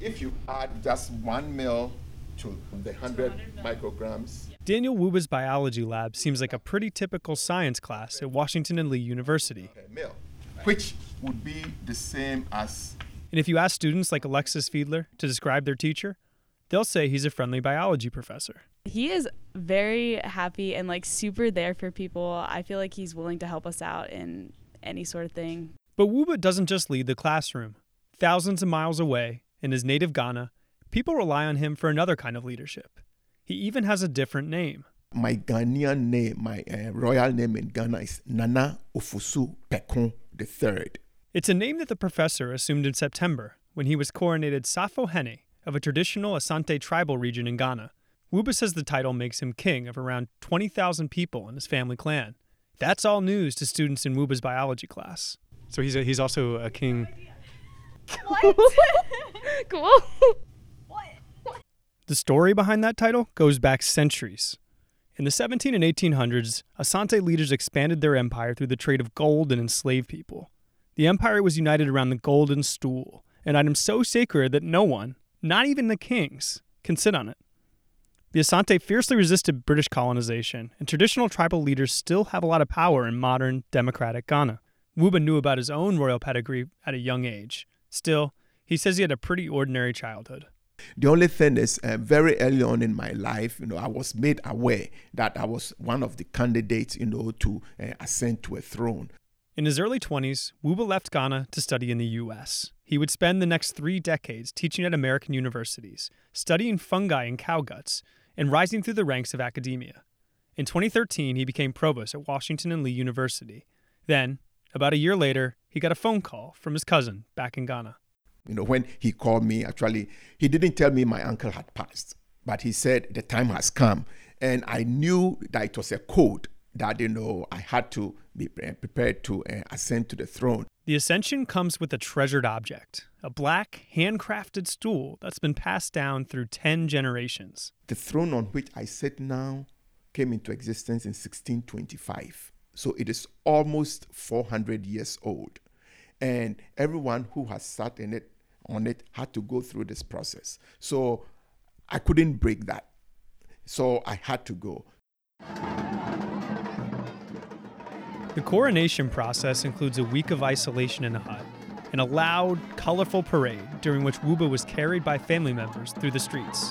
If you add just 1 mil to the 100 micrograms. Daniel Wuba's biology lab seems like a pretty typical science class at Washington and Lee University. Per mil, which would be the same as. And if you ask students like Alexis Fiedler to describe their teacher, they'll say he's a friendly biology professor. He is very happy and super there for people. I feel like he's willing to help us out in any sort of thing. But Wuba doesn't just lead the classroom. Thousands of miles away, in his native Ghana, people rely on him for another kind of leadership. He even has a different name. My Ghanaian name, my royal name in Ghana is Nana Ofusu Pekon III. It's a name that the professor assumed in September when he was coronated Safo Hene of a traditional Asante tribal region in Ghana. Wuba says the title makes him king of around 20,000 people in his family clan. That's all news to students in Wuba's biology class. So he's also a king. What? Cool. What? The story behind that title goes back centuries. In the 17 and 1800s, Asante leaders expanded their empire through the trade of gold and enslaved people. The empire was united around the golden stool, an item so sacred that no one, not even the kings, can sit on it. The Asante fiercely resisted British colonization, and traditional tribal leaders still have a lot of power in modern, democratic Ghana. Wuba knew about his own royal pedigree at a young age. Still, he says he had a pretty ordinary childhood. The only thing is, very early on in my life, I was made aware that I was one of the candidates, to ascend to a throne. In his early 20s, Wuba left Ghana to study in the U.S. He would spend the next 3 decades teaching at American universities, studying fungi and cow guts, and rising through the ranks of academia. In 2013, he became provost at Washington and Lee University. Then, about a year later, he got a phone call from his cousin back in Ghana. When he called me, actually, he didn't tell me my uncle had passed, but he said the time has come. And I knew that it was a code that, I had to be prepared to ascend to the throne. The ascension comes with a treasured object, a black, handcrafted stool that's been passed down through 10 generations. The throne on which I sit now came into existence in 1625. So it is almost 400 years old. And everyone who has sat on it had to go through this process. So I couldn't break that. So I had to go. The coronation process includes a week of isolation in a hut and a loud, colorful parade during which Wuba was carried by family members through the streets.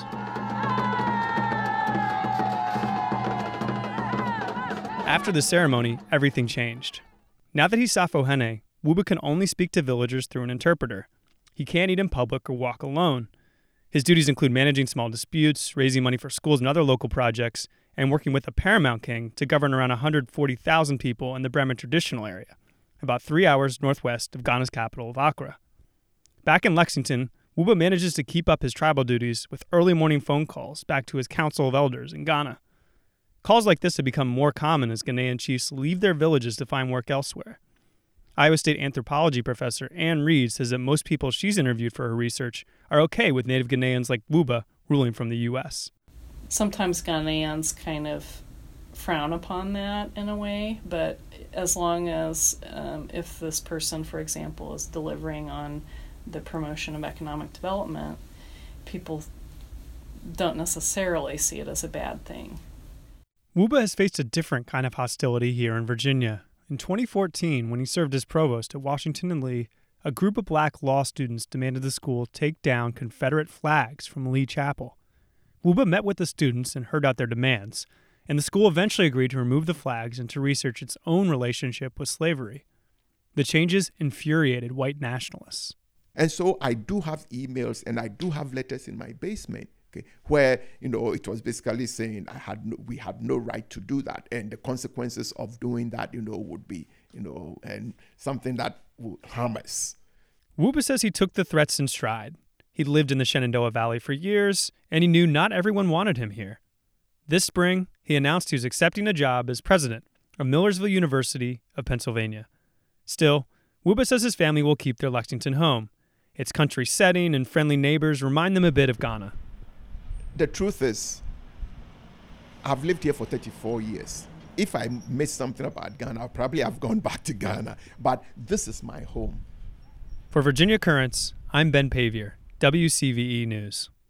After the ceremony, everything changed. Now that he's Safo Hene, Wuba can only speak to villagers through an interpreter. He can't eat in public or walk alone. His duties include managing small disputes, raising money for schools and other local projects, and working with a paramount king to govern around 140,000 people in the Bremen traditional area, about 3 hours northwest of Ghana's capital of Accra. Back in Lexington, Wuba manages to keep up his tribal duties with early morning phone calls back to his council of elders in Ghana. Calls like this have become more common as Ghanaian chiefs leave their villages to find work elsewhere. Iowa State anthropology professor Ann Reed says that most people she's interviewed for her research are okay with native Ghanaians like Wuba ruling from the U.S. Sometimes Ghanaians kind of frown upon that in a way, but as long as if this person, for example, is delivering on the promotion of economic development, people don't necessarily see it as a bad thing. Wuba has faced a different kind of hostility here in Virginia. In 2014, when he served as provost at Washington and Lee, a group of black law students demanded the school take down Confederate flags from Lee Chapel. Wuba met with the students and heard out their demands, and the school eventually agreed to remove the flags and to research its own relationship with slavery. The changes infuriated white nationalists. And so I do have emails and I do have letters in my basement, where, it was basically saying we had no right to do that. And the consequences of doing that, would be, and something that would harm us. Wuba says he took the threats in stride. He'd lived in the Shenandoah Valley for years, and he knew not everyone wanted him here. This spring, he announced he was accepting a job as president of Millersville University of Pennsylvania. Still, Wuba says his family will keep their Lexington home. Its country setting and friendly neighbors remind them a bit of Ghana. The truth is, I've lived here for 34 years. If I missed something about Ghana, I'll probably have gone back to Ghana. But this is my home. For Virginia Currents, I'm Ben Pavier, WCVE News.